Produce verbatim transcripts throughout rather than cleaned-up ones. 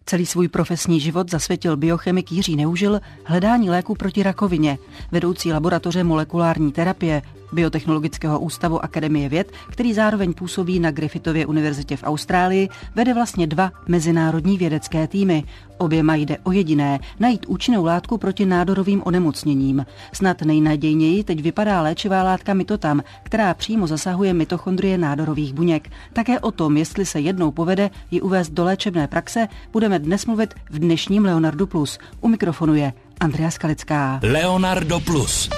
Celý svůj profesní život zasvětil biochemik Jiří Neužil hledání léku proti rakovině, vedoucí laboratoře molekulární terapie Biotechnologického ústavu Akademie věd, který zároveň působí na Griffithově univerzitě v Austrálii, vede vlastně dva mezinárodní vědecké týmy. Oběma jde o jediné, najít účinnou látku proti nádorovým onemocněním. Snad nejnadějněji teď vypadá léčivá látka Mitotam, která přímo zasahuje mitochondrie nádorových buněk. Také o tom, jestli se jednou povede ji uvést do léčebné praxe, budeme dnes mluvit v dnešním Leonardo Plus. U mikrofonu je Andrea Skalická. Leonardo Plus.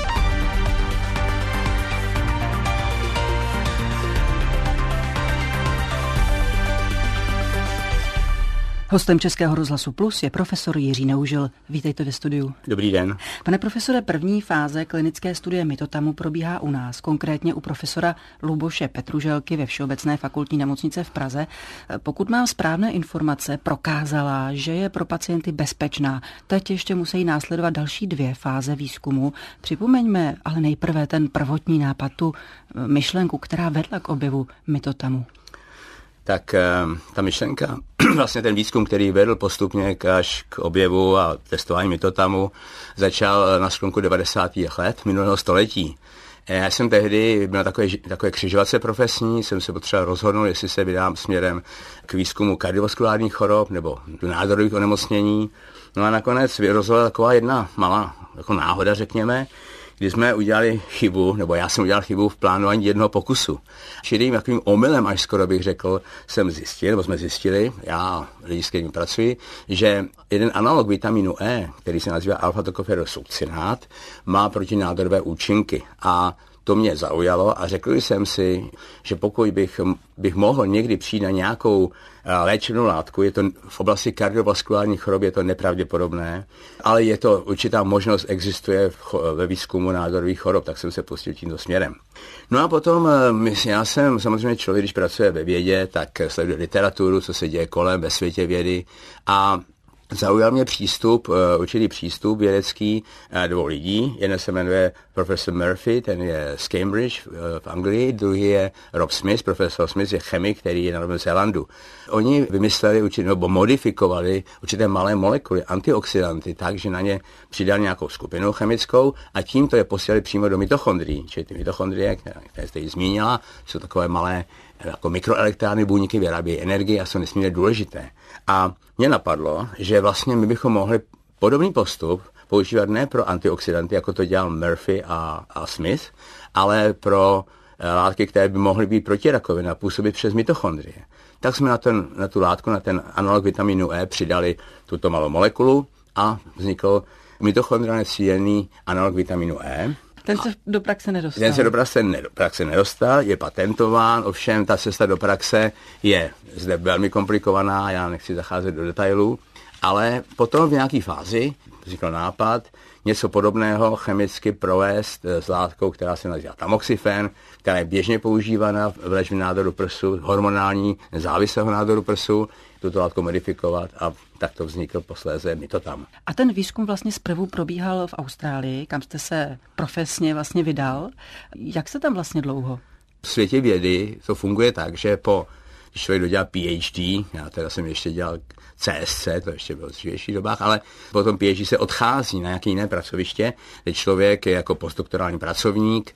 Hostem Českého rozhlasu Plus je profesor Jiří Neužil. Vítejte ve studiu. Dobrý den. Pane profesore, první fáze klinické studie Mitotamu probíhá u nás, konkrétně u profesora Luboše Petruželky ve Všeobecné fakultní nemocnice v Praze. Pokud mám správné informace, prokázala, že je pro pacienty bezpečná. Teď ještě musí následovat další dvě fáze výzkumu. Připomeňme ale nejprve ten prvotní nápad, tu myšlenku, která vedla k objevu Mitotamu. Tak ta myšlenka, vlastně ten výzkum, který vedl postupně až k objevu a testování Mitotamu, začal na sklonku devadesátých let minulého století. Já jsem tehdy byl na takové, takové křižovatce profesní, jsem se potřeboval rozhodnout, jestli se vydám směrem k výzkumu kardiovaskulárních chorob nebo nádorových onemocnění. No a nakonec vyrozila taková jedna malá jako náhoda, řekněme, kdy jsme udělali chybu, nebo já jsem udělal chybu v plánování jednoho pokusu. Čili takovým omylem, až skoro bych řekl, jsem zjistil, nebo jsme zjistili, já lidi, s kterými pracuji, že jeden analog vitamínu E, který se nazývá alfa-tokoferosukcinát, má protinádorové účinky. A to mě zaujalo a řekl jsem si, že pokud bych, bych mohl někdy přijít na nějakou léčebnou látku, je to v oblasti kardiovaskulárních chorob, je to nepravděpodobné, ale je to určitá možnost, existuje ve výzkumu nádorových chorob, tak jsem se pustil tímto směrem. No a potom, já jsem samozřejmě člověk, když pracuje ve vědě, tak sleduje literaturu, co se děje kolem ve světě vědy a zaujal mě přístup, určitý přístup vědecký dvou lidí. Jeden se jmenuje profesor Murphy, ten je z Cambridge v Anglii, druhý je Rob Smith, profesor Smith je chemik, který je na Novém Zélandu. Oni vymysleli, určitě, nebo modifikovali určité malé molekuly, antioxidanty, tak, že na ně přidali nějakou skupinu chemickou a tím to je posílali přímo do mitochondrií. Čili ty mitochondrie, které, které jste ji zmínila, jsou takové malé jako mikroelektrárny, buňky vyrábějí energii a jsou nesmírně důležité. A mě napadlo, že vlastně my bychom mohli podobný postup používat ne pro antioxidanty, jako to dělal Murphy a, a Smith, ale pro látky, které by mohly být protirakovinné a působit přes mitochondrie. Tak jsme na, ten, na tu látku, na ten analog vitamínu E přidali tuto malou molekulu a vznikl mitochondriálně cílený analog vitamínu E. Ten se do praxe nedostal. Ten se do praxe, ne, do praxe nedostal, je patentován, ovšem ta cesta do praxe je zde velmi komplikovaná, já nechci zacházet do detailů, ale potom v nějaké fázi vznikl nápad něco podobného chemicky provést s látkou, která se nazývá tamoxifen, která je běžně používána v léčbě nádoru prsu, hormonální nezávislého nádoru prsu, tuto látku modifikovat a tak to vznikl posléze Mitotam. A ten výzkum vlastně zprvu probíhal v Austrálii, kam jste se profesně vlastně vydal. Jak se tam vlastně dlouho? V světě vědy to funguje tak, že po, když člověk dodělá PhD, já teda jsem ještě dělal C S C, to ještě bylo v dřívějších dobách, ale potom PhD se odchází na nějaké jiné pracoviště, kde člověk je jako postdoktorální pracovník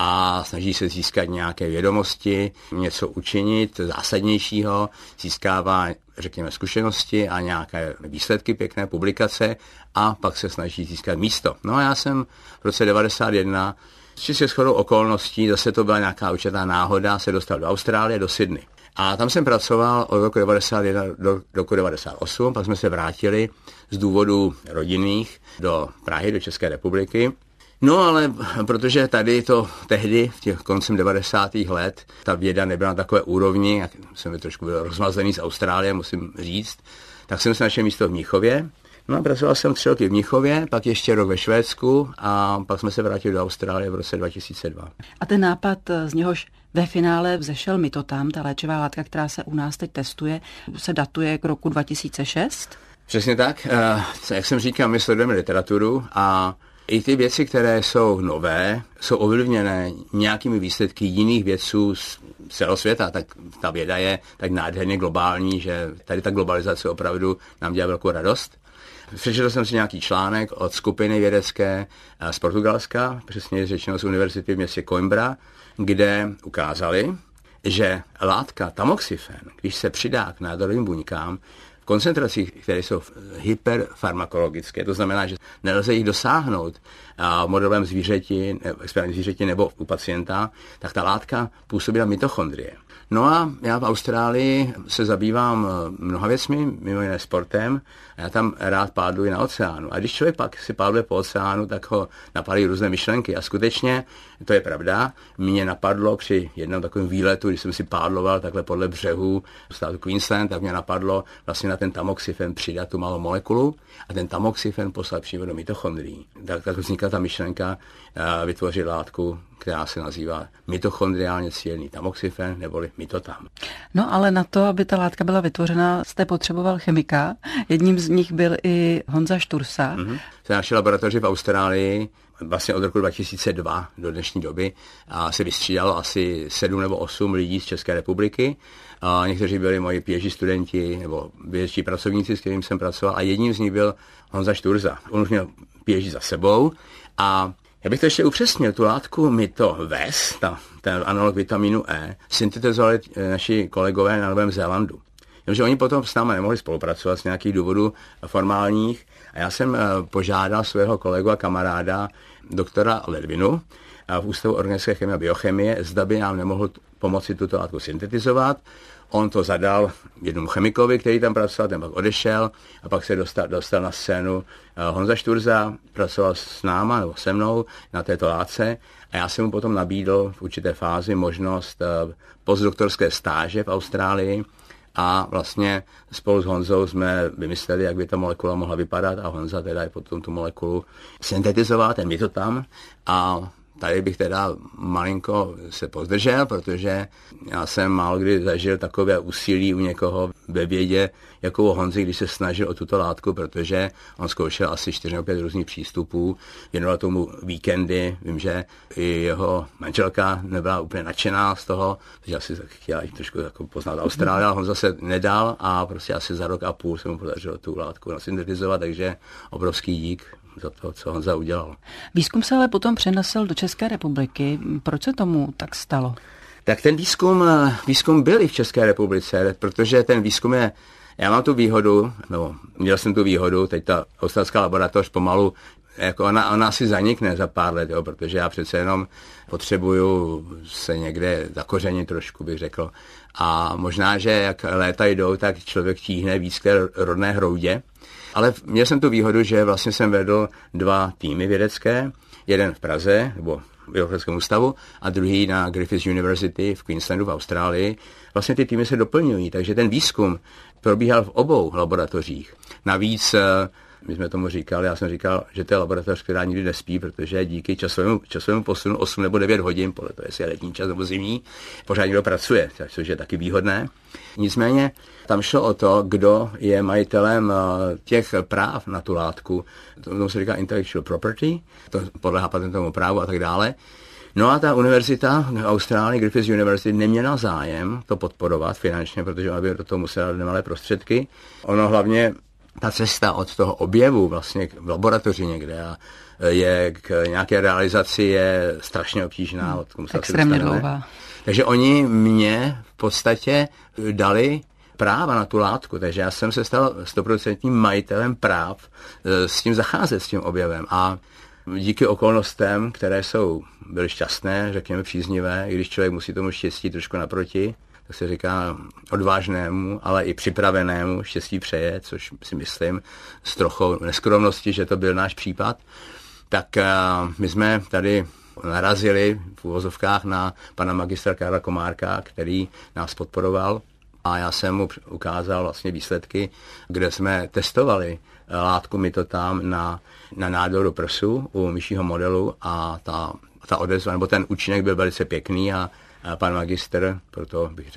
a snaží se získat nějaké vědomosti, něco učinit zásadnějšího, získává, řekněme, zkušenosti a nějaké výsledky, pěkné publikace a pak se snaží získat místo. No a já jsem v roce devadesát jedna čistě shodou okolností, zase to byla nějaká určitá náhoda, se dostal do Austrálie, do Sydney. A tam jsem pracoval od roku devadesát jedna do roku devadesát osm, pak jsme se vrátili z důvodů rodinných do Prahy, do České republiky. No ale protože tady to tehdy, v těch koncem devadesátých let, ta věda nebyla na takové úrovni, jak jsem trošku byl rozmazený z Austrálie, musím říct, tak jsem se našel místo v Mnichově. No a pracoval jsem tři roky v Mnichově, pak ještě rok ve Švédsku a pak jsme se vrátili do Austrálie v roce dva tisíce dva. A ten nápad, z něhož ve finále vzešel Mitotam, ta léčivá látka, která se u nás teď testuje, se datuje k roku dva tisíce šest? Přesně tak. Jak jsem říkal, my sledujeme literaturu a I ty věci, které jsou nové, jsou ovlivněné nějakými výsledky jiných vědců z celého světa. Tak ta věda je tak nádherně globální, že tady ta globalizace opravdu nám dělá velkou radost. Přečetl jsem si nějaký článek od skupiny vědecké z Portugalska, přesně řečeno z univerzity v městě Coimbra, kde ukázali, že látka tamoxifen, když se přidá k nádorovým buňkám, v koncentracích, které jsou hyperfarmakologické, to znamená, že nelze jich dosáhnout v modelovém zvířeti, experimentálním zvířeti nebo u pacienta, tak ta látka působí na mitochondrie. No a já v Austrálii se zabývám mnoha věcmi, mimo jiné sportem, a já tam rád páduji na oceánu. A když člověk pak si páduje po oceánu, tak ho napadají různé myšlenky. A skutečně, to je pravda, mě napadlo při jednom takovém výletu, když jsem si pádloval takhle podle břehu státu Queensland, tak mě napadlo vlastně na ten tamoxifen přidat tu malou molekulu a ten tamoxifen poslat přímo do mitochondrií. Tak, tak vznikla ta myšlenka vytvořit látku, která se nazývá mitochondriálně cílený tamoxifen, neboli mitotam. No ale na to, aby ta látka byla vytvořena, jste potřeboval chemika. Jedním z nich byl i Honza Štursa. Mm-hmm. V naší laboratoři v Austrálii vlastně od roku dva tisíce dva do dnešní doby a se vystřídalo asi sedm nebo osm lidí z České republiky. A někteří byli moji pěží studenti nebo vědečtí pracovníci, s kterými jsem pracoval, a jedním z nich byl Honza Šturza. On už měl pěží za sebou a já bych to ještě upřesnil, tu látku mitoves, ta, ten analog vitamínu E, syntetizovali naši kolegové na Novém Zélandu. Jenomže oni potom s námi nemohli spolupracovat z nějakých důvodů formálních a já jsem požádal svého kolegu a kamaráda doktora Ledvinu v Ústavu organické chemie a biochemie, zda by nám nemohl pomoci tuto látku syntetizovat. On to zadal jednomu chemikovi, který tam pracoval, ten pak odešel a pak se dostal, dostal na scénu Honza Šturza, pracoval s náma nebo se mnou na této látce a já jsem mu potom nabídl v určité fázi možnost postdoktorské stáže v Austrálii a vlastně spolu s Honzou jsme vymysleli, jak by ta molekula mohla vypadat a Honza teda je potom tu molekulu syntetizoval, ten mitotam, a tady bych teda malinko se pozdržel, protože já jsem málo kdy zažil takové úsilí u někoho ve vědě, jako u Honzy, když se snažil o tuto látku, protože on zkoušel asi čtyři nebo pět různých přístupů, věnoval tomu víkendy, vím, že i jeho manželka nebyla úplně nadšená z toho, protože asi chtěla jich trošku jako poznat Austrálii, ale Honza se nedal a prostě asi za rok a půl se mu podařilo tu látku nasyntetizovat, takže obrovský dík za to, co Honza udělal. Výzkum se ale potom přenesl do České republiky. Proč se tomu tak stalo? Tak ten výzkum, výzkum byl i v České republice, protože ten výzkum je, já mám tu výhodu, no, měl jsem tu výhodu, teď ta australská laboratoř pomalu, jako ona, ona asi zanikne za pár let, jo, protože já přece jenom potřebuju se někde zakořenit trošku, bych řekl. A možná, že jak léta jdou, tak člověk tíhne víc k té rodné hroudě. Ale měl jsem tu výhodu, že vlastně jsem vedl dva týmy vědecké, jeden v Praze, nebo v Biochemickém ústavu, a druhý na Griffith University v Queenslandu v Austrálii. Vlastně ty týmy se doplňují, takže ten výzkum probíhal v obou laboratořích. Navíc my jsme tomu říkali, já jsem říkal, že to je laboratoř, která nikdy nespí, protože díky časovému, časovému posunu osm nebo devět hodin, podle toho, jestli je letní čas nebo zimní, pořád někdo pracuje, což je taky výhodné. Nicméně tam šlo o to, kdo je majitelem těch práv na tu látku. Tomu se říká intellectual property, to podléhá patentovému právu a tak dále. No a ta univerzita v Austrálii, Griffith University, neměla zájem to podporovat finančně, protože ona by do toho musela dát nemalé prostředky. Ono hlavně ta cesta od toho objevu vlastně v laboratoři někde a je k nějaké realizaci je strašně obtížná. Od tomu extrémně dlouhá. Takže oni mě v podstatě dali práva na tu látku, takže já jsem se stal stoprocentním majitelem práv s tím zacházet, s tím objevem. A díky okolnostem, které jsou, byly šťastné, řekněme příznivé, i když člověk musí tomu štěstí trošku naproti, tak se říká odvážnému, ale i připravenému štěstí přeje, což si myslím s trochou neskromnosti, že to byl náš případ. Tak uh, my jsme tady narazili v uvozovkách na pana magistra Karla Komárka, který nás podporoval, a já jsem mu ukázal vlastně výsledky, kde jsme testovali látku mitotam na, na nádoru prsu u myšího modelu a ta, ta odezva, nebo ten účinek byl velice pěkný a A pan magistr, proto bych řekl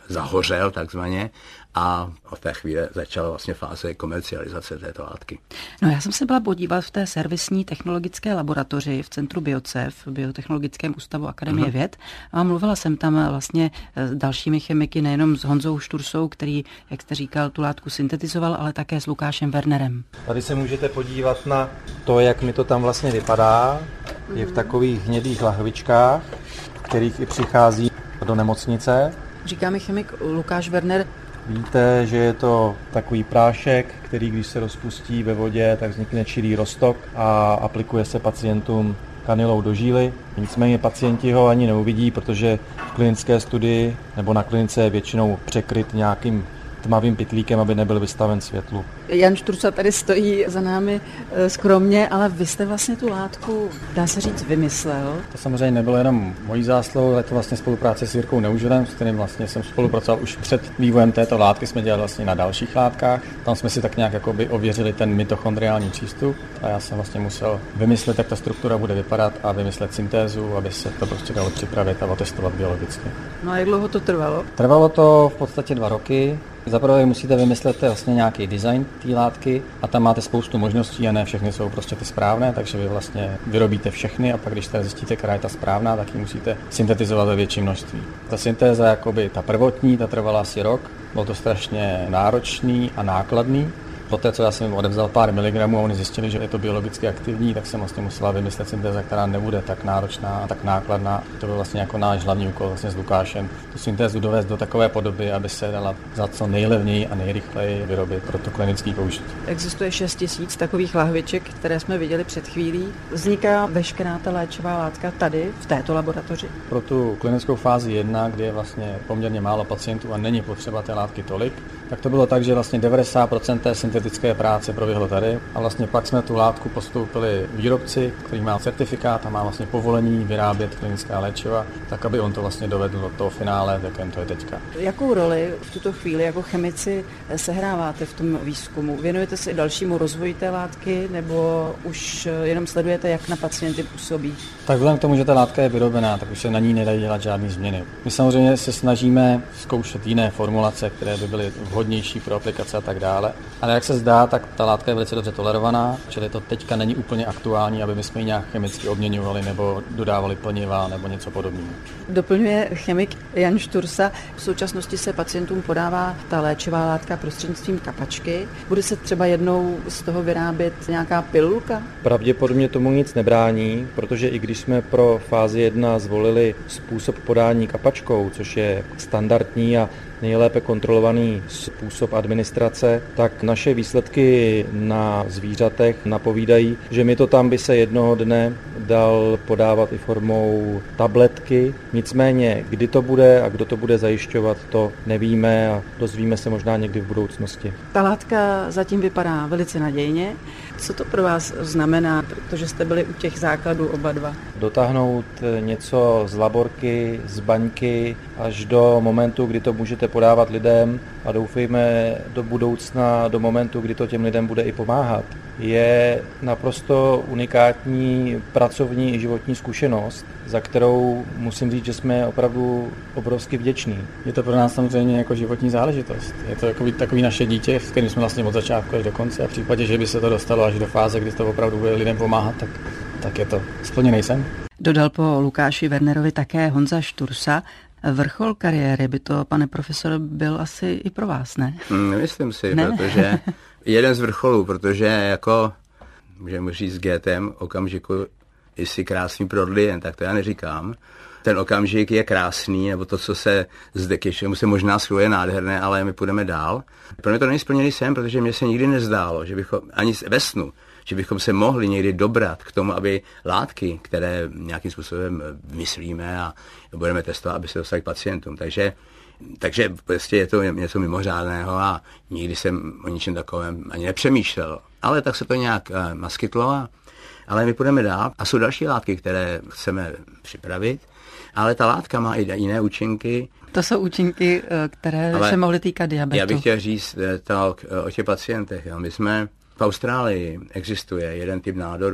zahořel takzvaně a od té chvíle začala vlastně fáze komercializace této látky. No já jsem se byla podívat v té servisní technologické laboratoři v centru BioCEF, v Biotechnologickém ústavu Akademie uh-huh. věd, a mluvila jsem tam vlastně s dalšími chemiky, nejenom s Honzou Štursou, který, jak jste říkal, tu látku syntetizoval, ale také s Lukášem Wernerem. Tady se můžete podívat na to, jak mi to tam vlastně vypadá. Je v takových hnědých lahvičkách, kterých i přichází do nemocnice. Říká mi chemik Lukáš Werner. Víte, že je to takový prášek, který když se rozpustí ve vodě, tak vznikne čirý roztok a aplikuje se pacientům kanylou do žíly. Nicméně pacienti ho ani neuvidí, protože v klinické studii nebo na klinice je většinou překryt nějakým tmavým pytlíkem, aby nebyl vystaven světlu. Jan Štursa tady stojí za námi skromně, ale vy jste vlastně tu látku, dá se říct, vymyslel. To samozřejmě nebylo jenom mojí zásluhou, ale to vlastně spolupráce s Jirkou Neužilem, s kterým vlastně jsem spolupracoval už před vývojem této látky, jsme dělali vlastně na dalších látkách. Tam jsme si tak nějak jakoby ověřili ten mitochondriální přístup a já jsem vlastně musel vymyslet, jak ta struktura bude vypadat a vymyslet syntézu, aby se to prostě dalo připravit a otestovat biologicky. No a jak dlouho to trvalo? Trvalo to v podstatě dva roky. Zaprvé musíte vymyslet vlastně nějaký design té látky a tam máte spoustu možností a ne všechny jsou prostě ty správné, takže vy vlastně vyrobíte všechny a pak když teda zjistíte, která je ta správná, tak ji musíte syntetizovat ve větším množství. Ta syntéza, jakoby ta prvotní, ta trvala asi rok, bylo to strašně náročný a nákladný. Poté, co já jsem jim odevzal pár miligramů a oni zjistili, že je to biologicky aktivní, tak jsem vlastně musela vymyslet syntéza, která nebude tak náročná a tak nákladná. To byl vlastně jako náš hlavní úkol vlastně s Lukášem. Tu syntézu dovést do takové podoby, aby se dala za co nejlevněji a nejrychleji vyrobit pro to klinický použití. Existuje šest tisíc takových lahviček, které jsme viděli před chvílí. Vzniká veškerá ta léčivá látka tady, v této laboratoři? Pro tu klinickou fázi jedna, kdy je vlastně poměrně málo pacientů a není potřeba té látky tolik, tak to bylo tak, že vlastně devadesát procent té syntetické práce proběhlo tady a vlastně pak jsme tu látku postoupili výrobci, který má certifikát a má vlastně povolení vyrábět klinická léčiva, tak aby on to vlastně dovedl do toho finále, v jakém to je teďka. Jakou roli v tuto chvíli jako chemici sehráváte v tom výzkumu? Věnujete se i dalšímu rozvoji té látky nebo už jenom sledujete, jak na pacienty působí? Tak vzhledem k tomu, že ta látka je vyrobená, tak už se na ní nedají dělat žádné změny. My samozřejmě se snažíme zkoušet jiné formulace, které by byly vhodnější pro aplikace a tak dále. Ale jak se zdá, tak ta látka je velice dobře tolerovaná, čili to teďka není úplně aktuální, aby my jsme ji nějak chemicky obměňovali nebo dodávali plniva nebo něco podobného. Doplňuje chemik Jan Štursa. V současnosti se pacientům podává ta léčivá látka prostřednictvím kapačky. Bude se třeba jednou z toho vyrábět nějaká pilulka? Pravděpodobně tomu nic nebrání, protože i když jsme pro fázi jedna zvolili způsob podání kapačkou, což je standardní a nejlépe kontrolovaný způsob administrace, tak naše výsledky na zvířatech napovídají, že mi to tam by se jednoho dne dal podávat i formou tabletky. Nicméně, kdy to bude a kdo to bude zajišťovat, to nevíme a dozvíme se možná někdy v budoucnosti. Ta látka zatím vypadá velice nadějně. Co to pro vás znamená, protože jste byli u těch základů oba dva? Dotáhnout něco z laborky, z baňky až do momentu, kdy to můžete podávat lidem a doufejme do budoucna, do momentu, kdy to těm lidem bude i pomáhat, je naprosto unikátní pracovní i životní zkušenost, za kterou musím říct, že jsme opravdu obrovsky vděční. Je to pro nás samozřejmě jako životní záležitost. Je to takový, takový naše dítě, s kterým jsme vlastně od začátku až do konce a v případě, že by se to dostalo až do fáze, kdy to opravdu bude lidem pomáhat, tak, tak je to splněný sen. Dodal po Lukáši Wernerovi také Honza Štursa. Vrchol kariéry by to, pane profesor, byl asi i pro vás, ne? Nemyslím si, ne? protože jeden z vrcholů, protože jako, můžeme říct s Goethem, okamžiku jsi krásný prodlien, tak to já neříkám. Ten okamžik je krásný, nebo to, co se zde k čemu se možná schyluje nádherné, ale my půjdeme dál. Pro mě to není splněný sen, protože mě se nikdy nezdálo, že bychom, ani ve snu, že bychom se mohli někdy dobrat k tomu, aby látky, které nějakým způsobem myslíme a budeme testovat, aby se dostali k pacientům. Takže, takže prostě je to něco mimořádného a nikdy jsem o ničem takovém ani nepřemýšlel. Ale tak se to nějak uh, naskytlo, a, ale my půjdeme dál a jsou další látky, které chceme připravit, ale ta látka má i jiné účinky. To jsou účinky, které ale se mohly týkat diabetu. Já bych chtěl říct to o těch pacientech. Jo. My jsme v Austrálii existuje jeden typ nádoru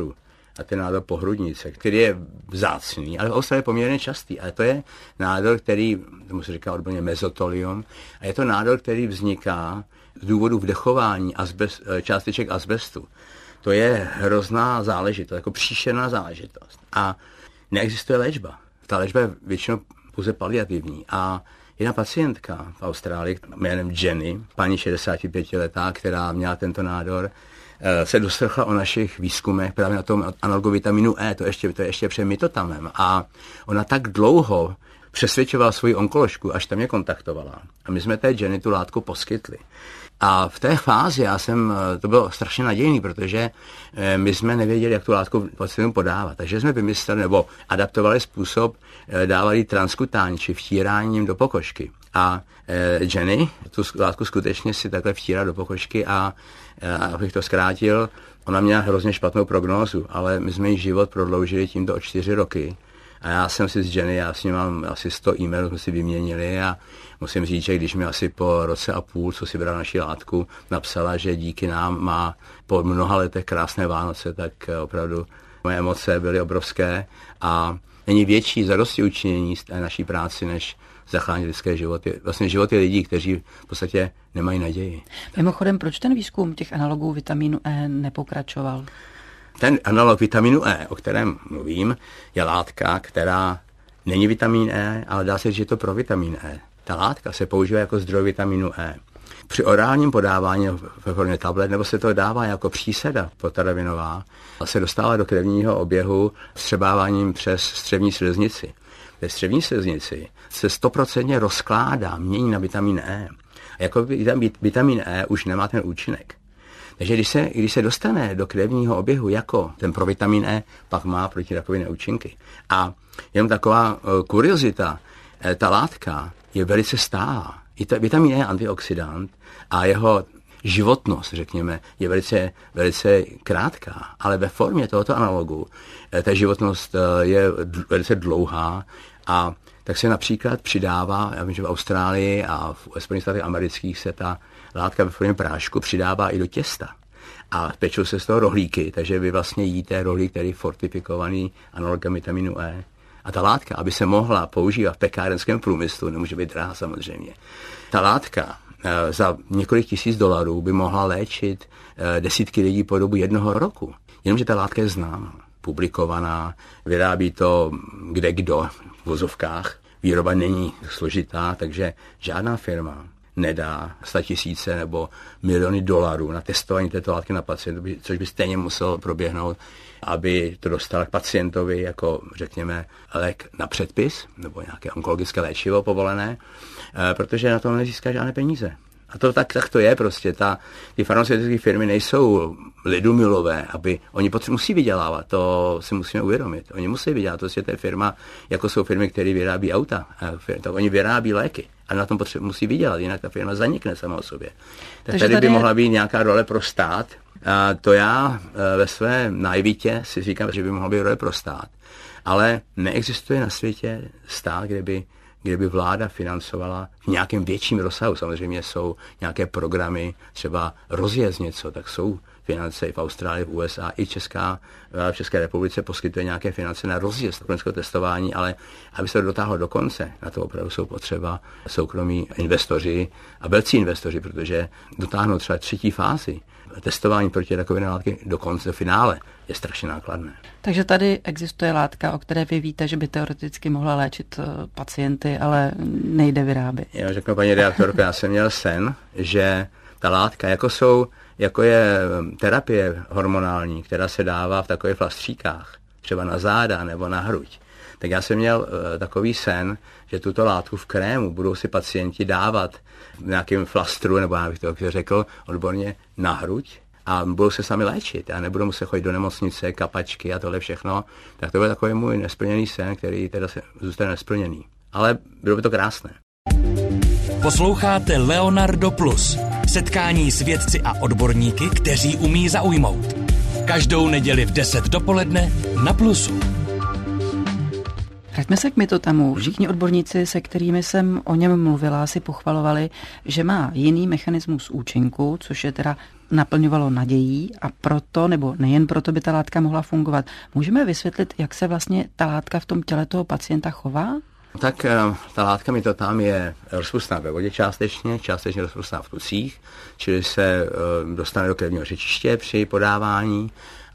a ten nádor pohrudnice, který je vzácný, ale v Austrálii je poměrně častý. Ale to je nádor, který, tomu se říká odborně mezotelium, a je to nádor, který vzniká z důvodu vdechování azbest, částeček azbestu. To je hrozná záležitost, jako příšerná záležitost. A neexistuje léčba. Ta léčba je většinou pouze paliativní. A jedna pacientka v Austrálii jménem Jenny, paní šedesátipětiletá, která měla tento nádor, se doslechla o našich výzkumech právě na tom analogu vitaminu E, to, ještě, to je ještě před mitotamem. A ona tak dlouho přesvědčovala svoji onkoložku, až tam je kontaktovala. A my jsme té Jenny tu látku poskytli. A v té fázi já jsem, to bylo strašně nadějný, protože my jsme nevěděli, jak tu látku pacientům podávat. Takže jsme vymysleli nebo adaptovali způsob, dávali transkutání, či vtíráním do pokožky. A Jenny tu látku skutečně si takhle vtírá do pokožky a abych to zkrátil, ona měla hrozně špatnou prognózu, ale my jsme jí život prodloužili tímto o čtyři roky. A já jsem si s Jenny, já s ní mám asi sto e-mailů, jsme si vyměnili a musím říct, že když mi asi po roce a půl, co si bral naši látku, napsala, že díky nám má po mnoha letech krásné Vánoce, tak opravdu moje emoce byly obrovské a není větší zadostiučinění z naší práci, než zachránit lidské životy. Vlastně životy lidí, kteří v podstatě nemají naději. Mimochodem, proč ten výzkum těch analogů vitamínu E nepokračoval? Ten analog vitaminu E, o kterém mluvím, je látka, která není vitamin E, ale dá se říct, že je to provitamin E. Ta látka se používá jako zdroj vitaminu E. Při orálním podávání ve formě tablet, nebo se to dává jako příseda potravinová, se dostává do krevního oběhu vstřebáváním přes střevní sliznici. Ve střevní sliznici se stoprocentně rozkládá, mění na vitamin E. A jako vitamin E už nemá ten účinek. Takže když se, když se dostane do krevního oběhu jako ten provitamin E, pak má protirakovinné účinky. A jenom taková uh, kuriozita, ta látka je velice stálá. I ta, vitamin E je antioxidant a jeho životnost, řekněme, je velice, velice krátká, ale ve formě tohoto analogu ta životnost je velice dlouhá a tak se například přidává, já vím, že v Austrálii a v Spojených státech amerických se ta látka ve formě prášku přidává i do těsta. A pečou se z toho rohlíky, takže vy vlastně jíte rohlík, který je fortifikovaný analogem vitaminu E. A ta látka, aby se mohla používat v pekárenském průmyslu, nemůže být drahá samozřejmě. Ta látka e, za několik tisíc dolarů by mohla léčit e, desítky lidí po dobu jednoho roku. Jenomže ta látka je známá, publikovaná, vyrábí to kde kdo v vozovkách. Výroba není složitá, takže žádná firma nedá statisíce nebo miliony dolarů na testování této látky na pacientu, což by stejně muselo proběhnout, aby to dostala k pacientovi jako, řekněme, lék na předpis nebo nějaké onkologické léčivo povolené, protože na tom nezíská žádné peníze. A to tak, tak to je prostě. Ta, ty farmaceutické firmy nejsou lidumilové, aby oni potře- musí vydělávat, to si musíme uvědomit. Oni musí vydělat, to je firma, jako jsou firmy, které vyrábí auta, tak oni vyrábí léky. A na tom potře- musí vydělat, jinak ta firma zanikne sama o sobě. Tak tady by je... mohla být nějaká role pro stát. A to já ve své naivitě si říkám, že by mohla být role pro stát. Ale neexistuje na světě stát, kde by kde by vláda financovala v nějakém větším rozsahu. Samozřejmě jsou nějaké programy, třeba rozjezd něco, tak jsou finance i v Austrálii, v U S A, i Česká, v České republice poskytuje nějaké finance na rozjezd klinického testování, ale aby se to dotáhlo do konce, na to opravdu jsou potřeba soukromí investoři a velcí investoři, protože dotáhnout třeba třetí fázi testování proti rakovinné látky do konce, do finále, je strašně nákladné. Takže tady existuje látka, o které vy víte, že by teoreticky mohla léčit pacienty, ale nejde vyrábět. Já řeknu, paní redaktorko, já jsem měl sen, že ta látka, jako jsou, jako je terapie hormonální, která se dává v takových flastříkách, třeba na záda nebo na hruď, tak já jsem měl uh, takový sen, že tuto látku v krému budou si pacienti dávat v nějakém flastru, nebo já bych to řekl odborně, na hruď a budou se sami léčit a nebudou muset chodit do nemocnice, kapačky a tohle všechno. Tak to byl takový můj nesplněný sen, který teda se zůstane nesplněný. Ale bylo by to krásné. Posloucháte Leonardo Plus. Setkání s vědci a odborníky, kteří umí zaujmout. Každou neděli v deset dopoledne na Plusu. Pojďme se k mitotamu. Všichni odborníci, se kterými jsem o něm mluvila, si pochvalovali, že má jiný mechanismus účinku, což je teda naplňovalo nadějí a proto, nebo nejen proto by ta látka mohla fungovat. Můžeme vysvětlit, jak se vlastně ta látka v tom těle toho pacienta chová? Tak ta látka mitotam je rozpustná ve vodě částečně, částečně rozpustná v tucích, čili se dostane do krevního řečiště při podávání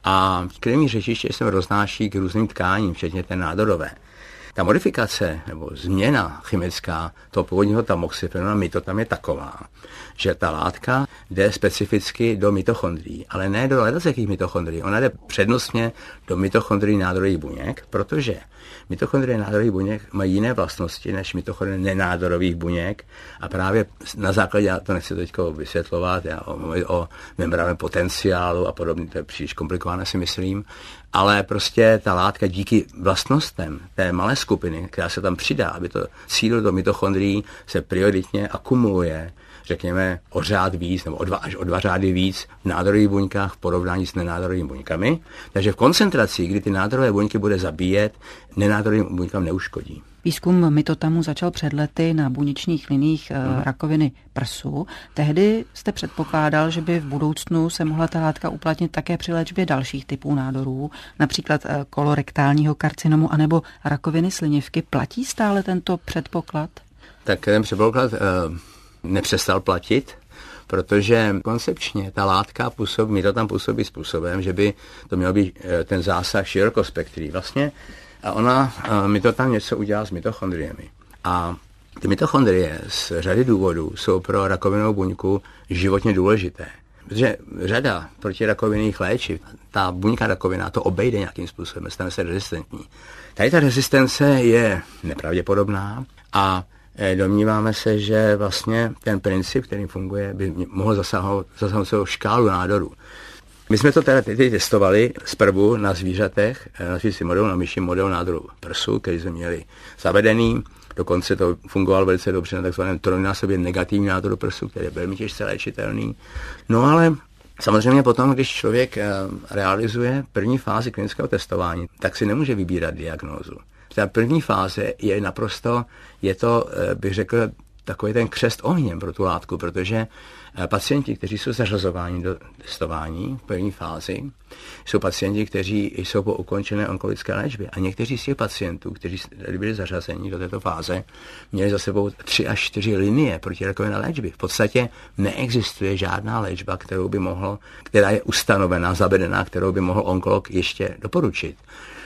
a krevní řečiště se roznáší k různým tkáním, včetně té nádorové. Ta modifikace nebo změna chemická toho původního tamoxifenu na mitotam je taková, že ta látka jde specificky do mitochondrií, ale ne do ledacekých mitochondrií. Ona jde přednostně do mitochondrií nádorových buněk, protože mitochondrie nádorových buněk mají jiné vlastnosti než mitochondrie nenádorových buněk a právě na základě, já to nechci teď vysvětlovat, já o, o membránovém potenciálu a podobně, to je příliš komplikované, si myslím, ale prostě ta látka díky vlastnostem té malé skupiny, která se tam přidá, aby to cílilo do mitochondrií, se prioritně akumuluje, řekněme, o řád víc, nebo o dva, až o dva řády víc v nádorových buňkách v porovnání s nenádorovými buňkami. Takže v koncentraci, kdy ty nádorové buňky bude zabíjet, nenádorovým buňkám neuškodí. Výzkum mitotamu začal před lety na buněčných liních hmm. rakoviny prsu. Tehdy jste předpokládal, že by v budoucnu se mohla ta látka uplatnit také při léčbě dalších typů nádorů, například kolorektálního karcinomu anebo rakoviny slinivky. Platí stále tento předpoklad? Tak ten předpoklad uh, nepřestal platit, protože koncepčně ta látka působí, mitotam působí způsobem, že by to měl být uh, ten zásah širokospektrý. Vlastně a ona, uh, mitotam něco udělá s mitochondriemi. A ty mitochondrie z řady důvodů jsou pro rakovinovou buňku životně důležité. Protože řada protirakovinných léčiv, ta buňka rakovina to obejde nějakým způsobem, stane se rezistentní. Tady ta rezistence je nepravděpodobná a domníváme se, že vlastně ten princip, který funguje, by mohl zasáhnout, zasáhnout celou škálu nádorů. My jsme to teda teď testovali zprvu na zvířatech, na zvířecím modelu, na myším modelu nádoru prsu, který jsme měli zavedený. Dokonce to fungovalo velice dobře na takzvaném trojnásobně negativním nádoru prsu, který je velmi těžce léčitelný. No ale samozřejmě potom, když člověk realizuje první fázi klinického testování, tak si nemůže vybírat diagnózu. Ta první fáze je naprosto, je to, bych řekl, takový ten křest ohněm pro tu látku, protože pacienti, kteří jsou zařazováni do testování v první fázi, jsou pacienti, kteří jsou po ukončené onkologické léčbě. A někteří z těch pacientů, kteří byli zařazeni do této fáze, měli za sebou tři až čtyři linie protirakovinné léčby. V podstatě neexistuje žádná léčba, kterou by mohlo, která je ustanovená, zavedená, kterou by mohl onkolog ještě doporučit.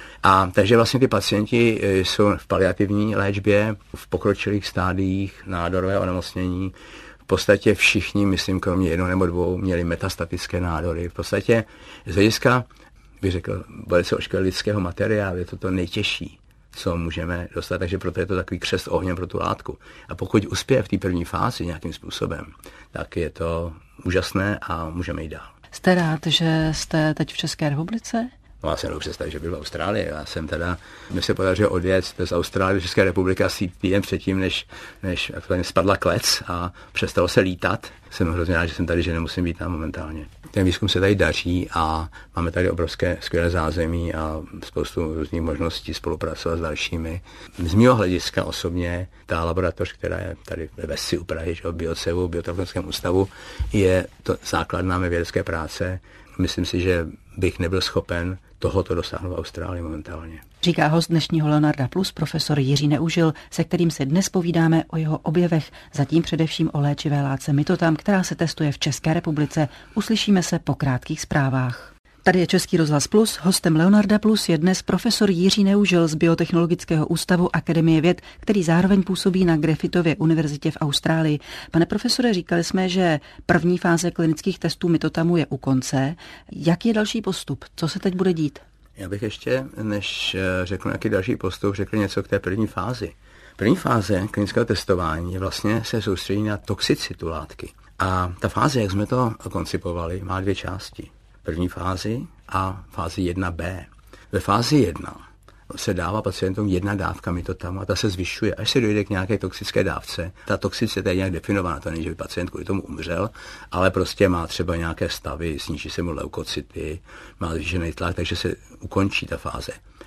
A takže vlastně ty pacienti jsou v paliativní léčbě, v pokročilých stádiích nádorového onemocnění. V podstatě všichni, myslím, kromě jednoho nebo dvou, měli metastatické nádory. V podstatě z hlediska, bych řekl, velice ošklivého lidského materiálu je to to nejtěžší, co můžeme dostat, takže proto je to takový křest ohněm pro tu látku. A pokud uspěje v té první fázi nějakým způsobem, tak je to úžasné a můžeme jít dál. Jste rád, že jste teď v České republice? No, já se nemůžu představit, že byl v Austrálii. Já jsem teda, mi se podařilo odjet z Austrálie do České republiky asi týden předtím, než, než spadla klec a přestalo se lítat. Jsem hrozně rád, že jsem tady, že nemusím být tam momentálně. Ten výzkum se tady daří a máme tady obrovské skvělé zázemí a spoustu různých možností spolupracovat s dalšími. Z mého hlediska osobně ta laboratoř, která je tady ve Vesci u Prahy, že, v Biocevu, v Biotechnologickém ústavu, je to základná mé vědecké práce. Myslím si, že bych nebyl schopen tohoto dosáhnout v Austrálii momentálně. Říká host dnešního Leonarda Plus, profesor Jiří Neužil, se kterým se dnes povídáme o jeho objevech, zatím především o léčivé látce mitotam, která se testuje v České republice. Uslyšíme se po krátkých zprávách. Tady je Český rozhlas Plus, hostem Leonarda Plus je dnes profesor Jiří Neužil z Biotechnologického ústavu Akademie věd, který zároveň působí na Griffithově univerzitě v Austrálii. Pane profesore, říkali jsme, že první fáze klinických testů mitotamu je u konce. Jaký je další postup? Co se teď bude dít? Já bych ještě, než řeknu nějaký další postup, řekl něco k té první fázi. První fáze klinického testování je vlastně se soustředí na toxicitu látky. A ta fáze, jak jsme to koncipovali, má dvě části. První fázi a fázi jedna bé. Ve fázi jedna se dává pacientům jedna dávka mitotamu a ta se zvyšuje, až se dojde k nějaké toxické dávce. Ta toxicita je nějak definovaná, to není, že by pacient kvůli tomu umřel, ale prostě má třeba nějaké stavy, sníží se mu leukocyty, má zvýšený tlak, takže se ukončí ta fáze.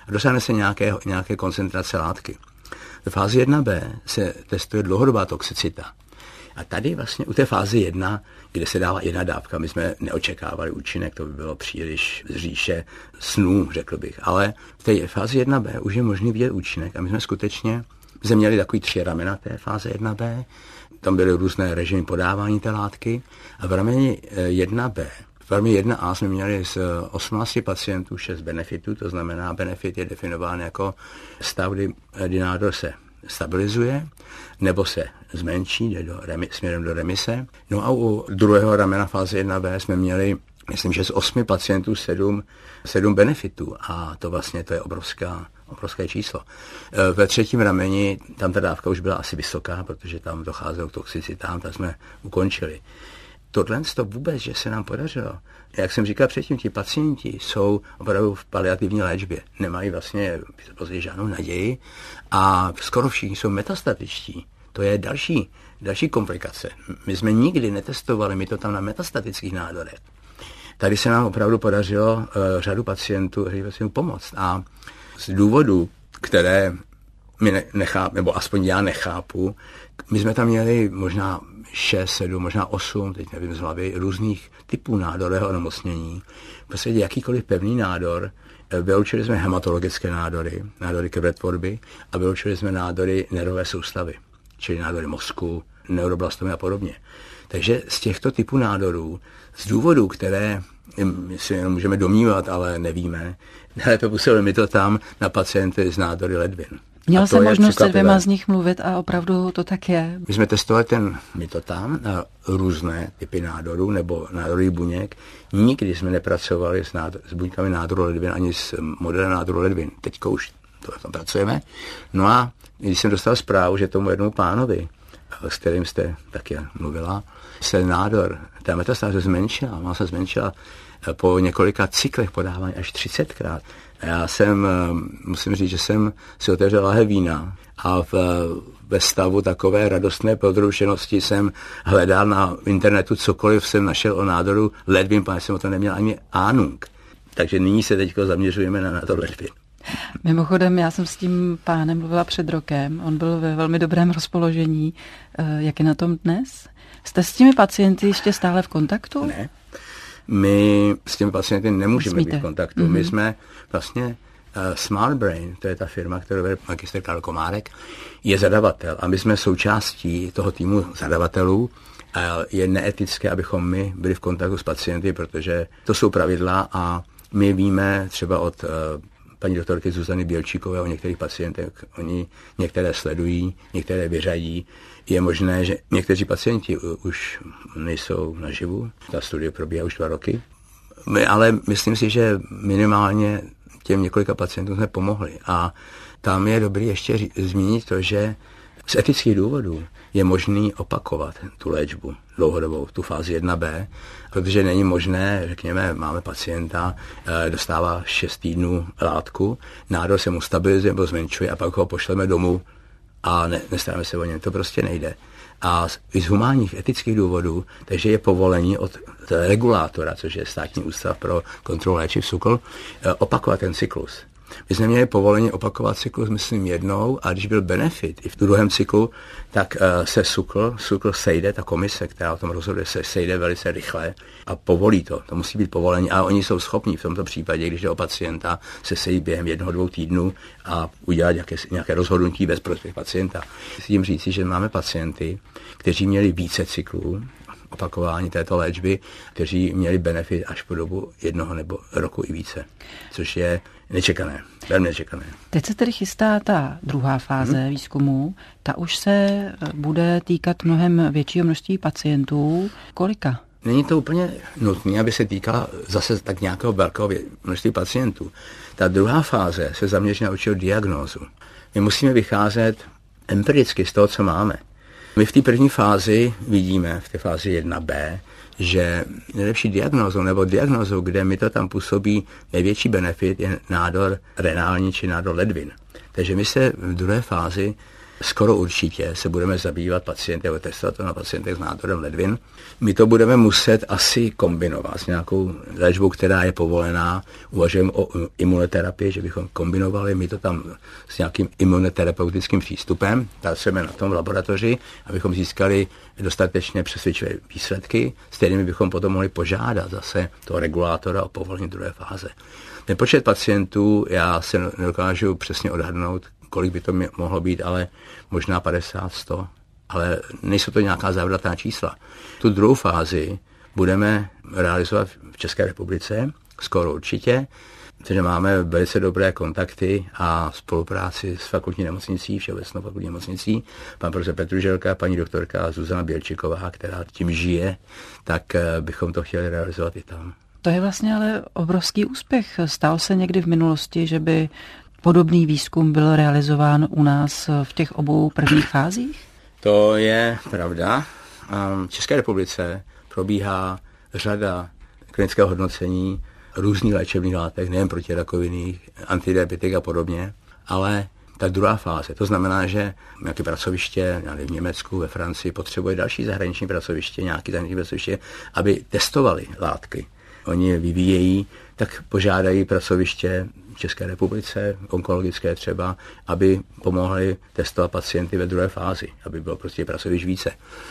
a dosáhne se nějaké, nějaké koncentrace látky. Ve fázi jedna bé se testuje dlouhodobá toxicita. A tady vlastně u té fáze jedna, kde se dává jedna dávka, my jsme neočekávali účinek, to by bylo příliš z říše snů, řekl bych. Ale v té fázi jedna bé už je možný vidět účinek a my jsme skutečně jsme měli takový tři ramena té fáze jedna bé, tam byly různé režimy podávání té látky a v rameni jedna bé, v rameni jedna á jsme měli z osmnácti pacientů šest benefitů, to znamená, benefit je definován jako stav, kdy, kdy nádor se stabilizuje nebo se zmenší, jde do remi, směrem do remise. No a u druhého ramena fáze jedna bé jsme měli, myslím, že z osmi pacientů sedm, sedm benefitů a to vlastně to je obrovská, obrovské číslo. Ve třetím rameni tam ta dávka už byla asi vysoká, protože tam docházelo k toxicitám, tak jsme ukončili. Tohle to vůbec, že se nám podařilo. Jak jsem říkal předtím, ti pacienti jsou opravdu v paliativní léčbě. Nemají vlastně žádnou naději a skoro všichni jsou metastatičtí. To je další, další komplikace. My jsme nikdy netestovali, my to tam na metastatických nádorech. Tady se nám opravdu podařilo uh, řadu pacientů, řadu pacientů pomoct. A z důvodů, které my nechápu, nebo aspoň já nechápu, my jsme tam měli možná šest, sedm, možná osm, teď nevím z hlavy, různých typů nádorového onemocnění. V podstatě jakýkoliv pevný nádor, vyloučili jsme hematologické nádory, nádory krvetvorby a vyloučili jsme nádory nervové soustavy, čili nádory mozku, neuroblastomy a podobně. Takže z těchto typů nádorů, z důvodů, které si jenom můžeme domnívat, ale nevíme, lépe působili my to tam na pacienty z nádory ledvin. Měl jsem možnost se dvěma z nich mluvit a opravdu to tak je. My jsme testovali ten mitotam na různé typy nádorů nebo nádorových buněk. Nikdy jsme nepracovali s, nádor, s buňkami nádoru ledvin ani s modelem nádoru ledvin. Teďko už to tam pracujeme. No a když jsem dostal zprávu, že tomu jednomu pánovi, s kterým jste taky mluvila, se nádor, ta metastáze zmenšila, má se zmenšila po několika cyklech podávání až třicetkrát. Já jsem, musím říct, že jsem si otevřel láhev vína a v, ve stavu takové radostné podrušenosti jsem hledal na internetu cokoliv jsem našel o nádoru ledvin, protože jsem o to neměl ani ánung. Takže nyní se teď zaměřujeme na nádor ledvin. Mimochodem, já jsem s tím pánem mluvila před rokem, on byl ve velmi dobrém rozpoložení. Jak je na tom dnes? Jste s těmi pacienty ještě stále v kontaktu? Ne. My s těmi pacienty nemůžeme Smíte. být v kontaktu. Mm-hmm. My jsme vlastně uh, Smart Brain, to je ta firma, kterou vede magistr Karel Komárek, je zadavatel a my jsme součástí toho týmu zadavatelů. A je neetické, abychom my byli v kontaktu s pacienty, protože to jsou pravidla a my víme třeba od uh, paní doktorky Zuzany Bělčíkové o některých pacientech, oni některé sledují, některé vyřadí. Je možné, že někteří pacienti už nejsou naživu, ta studie probíhá už dva roky, my, ale myslím si, že minimálně těm několika pacientům jsme pomohli a tam je dobrý ještě ří, zmínit to, že z etických důvodů je možný opakovat tu léčbu dlouhodobou, tu fázi jedna bé, protože není možné, řekněme, máme pacienta, dostává šest týdnů látku, nádor se mu stabilizuje nebo zmenšuje a pak ho pošleme domů a ne, nestaráme se o něm. To prostě nejde. A z, z humánních etických důvodů, takže je povolení od regulátora, což je Státní ústav pro kontrolu léčiv SÚKL, opakovat ten cyklus. My jsme měli povolení opakovat cyklus, myslím, jednou a když byl benefit i v druhém cyklu, tak uh, se SÚKL, SÚKL sejde, ta komise, která o tom rozhoduje, se sejde velice rychle a povolí to. To musí být povolení a oni jsou schopní v tomto případě, když jde o pacienta, se sejít během jednoho, dvou týdnů a udělat nějaké, nějaké rozhodnutí bez prospěch pacienta. Chci tím říci, že máme pacienty, kteří měli více cyklů, opakování této léčby, kteří měli benefit až po dobu jednoho nebo roku i více, což je nečekané, velmi nečekané. Teď se tedy chystá ta druhá fáze hmm. výzkumu, ta už se bude týkat mnohem většího množství pacientů. Kolika? Není to úplně nutné, aby se týkala zase tak nějakého velkého množství pacientů. Ta druhá fáze se zaměří na určitou diagnózu. My musíme vycházet empiricky z toho, co máme. My v té první fázi vidíme, v té fázi jedna bé, že nejlepší diagnózou nebo diagnózou, kde mi to tam působí největší benefit, je nádor renální či nádor ledvin. Takže my se v druhé fázi skoro určitě se budeme zabývat pacienty nebo testovat to na pacientech s nádorem ledvin. My to budeme muset asi kombinovat s nějakou léčbou, která je povolená. Uvažujeme o imunoterapii, že bychom kombinovali my to tam s nějakým imunoterapeutickým přístupem. Pracujeme na tom v laboratoři, abychom získali dostatečně přesvědčivé výsledky, s kterými bychom potom mohli požádat zase toho regulátora o povolení druhé fáze. Ten počet pacientů já se nedokážu přesně odhadnout, kolik by to mohlo být, ale možná padesát, sto, ale nejsou to nějaká závratná čísla. Tu druhou fázi budeme realizovat v České republice, skoro určitě, protože máme velice dobré kontakty a spolupráci s fakultní nemocnicí, Všeobecnou fakultní nemocnicí, pan profesor Petruželka, paní doktorka Zuzana Bělčiková, která tím žije, tak bychom to chtěli realizovat i tam. To je vlastně ale obrovský úspěch. Stál se někdy v minulosti, že by podobný výzkum byl realizován u nás v těch obou prvních fázích? To je pravda. V České republice probíhá řada klinického hodnocení různých léčebných látek, nejen protirakovinných, antidiabetik a podobně, ale ta druhá fáze, to znamená, že nějaké pracoviště v Německu, ve Francii potřebuje další zahraniční pracoviště, nějaké zahraniční pracoviště, aby testovali látky. Oni je vyvíjejí, tak požádají pracoviště v České republice, onkologické třeba, aby pomohli testovat pacienty ve druhé fázi, aby bylo prostě pracovišť více.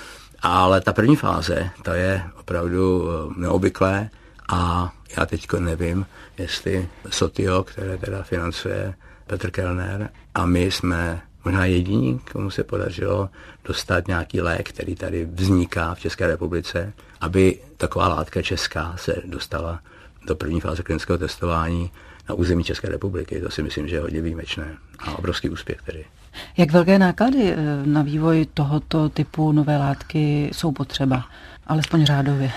Ale ta první fáze, ta je opravdu neobvyklé a já teďko nevím, jestli Sotio, které teda financuje Petr Kellner, a my jsme možná jediní, komu se podařilo dostat nějaký lék, který tady vzniká v České republice, aby taková látka česká se dostala do první fáze klinického testování na území České republiky. To si myslím, že je hodně výjimečné a obrovský úspěch tedy. Jak velké náklady na vývoj tohoto typu nové látky jsou potřeba, alespoň řádově?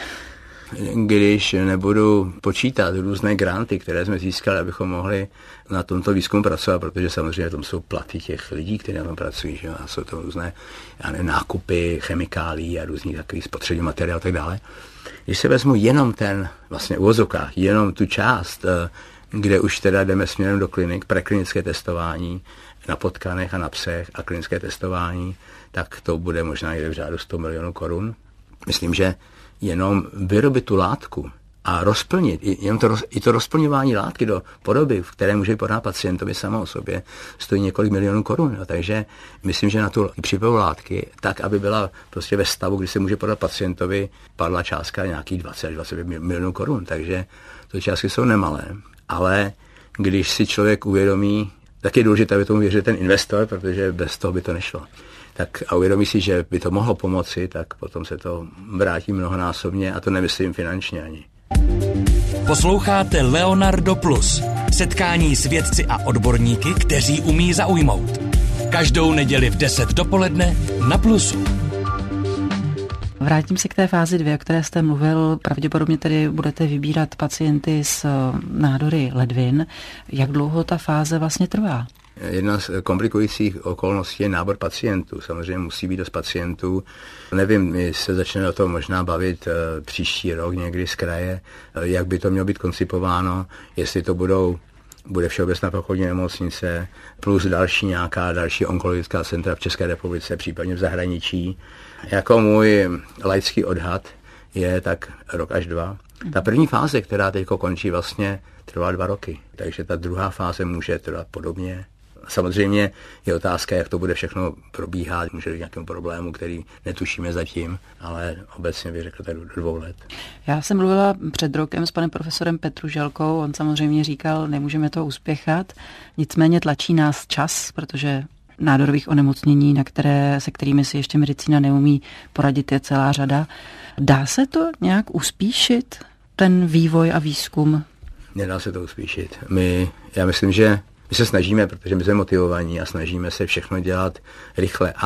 Když nebudu počítat různé granty, které jsme získali, abychom mohli na tomto výzkumu pracovat, protože samozřejmě tam jsou platy těch lidí, kteří na tom pracují, že? A jsou to různé já nevím, nákupy, chemikálií a různých takových spotřební materiál a tak dále. Když se vezmu jenom ten, vlastně uvozovkách, jenom tu část, kde už teda jdeme směrem do klinik, preklinické testování na potkanech a na psech a klinické testování, tak to bude možná někde v řádu sto milionů korun. Myslím, že jenom vyrobit tu látku a rozplnit, jenom to, i to rozplňování látky do podoby, v které může podat pacientovi samo o sobě, stojí několik milionů korun. No, takže myslím, že na tu přípravu látky, tak, aby byla prostě ve stavu, kdy se může podat pacientovi, padla částka nějakých dvacet až dvacet pět milionů korun. Takže to částky jsou nemalé. Ale když si člověk uvědomí, tak je důležité, aby tomu věřil ten investor, protože bez toho by to nešlo. Tak a uvědomí si, že by to mohlo pomoci, tak potom se to vrátí mnohonásobně a to nemyslím finančně ani. Posloucháte Leonardo Plus, setkání s vědci a odborníky, kteří umí zaujmout. Každou neděli v deset dopoledne na Plusu. Vrátím se k té fázi dvě, o které jste mluvil. Pravděpodobně tedy budete vybírat pacienty s nádory ledvin. Jak dlouho ta fáze vlastně trvá? Jedna z komplikujících okolností je nábor pacientů. Samozřejmě musí být dost pacientů. Nevím, my se začneme o tom možná bavit příští rok někdy z kraje, jak by to mělo být koncipováno, jestli to budou bude Všeobecná fakultní nemocnice plus další nějaká další onkologická centra v České republice, případně v zahraničí. Jako můj laický odhad je tak rok až dva. Ta první fáze, která teď končí, vlastně trvá dva roky, takže ta druhá fáze může trvat podobně. Samozřejmě je otázka, jak to bude všechno probíhat, může být nějakému problému, který netušíme zatím, ale obecně bych řekl tak do dvou let. Já jsem mluvila před rokem s panem profesorem Petruželkou, on samozřejmě říkal, nemůžeme to uspěchat, nicméně tlačí nás čas, protože nádorových onemocnění, na které, se kterými si ještě medicína neumí poradit, je celá řada. Dá se to nějak uspíšit, ten vývoj a výzkum? Nedá se to uspíšit. My, já myslím, že my se snažíme, protože my jsme motivovaní a snažíme se všechno dělat rychle. A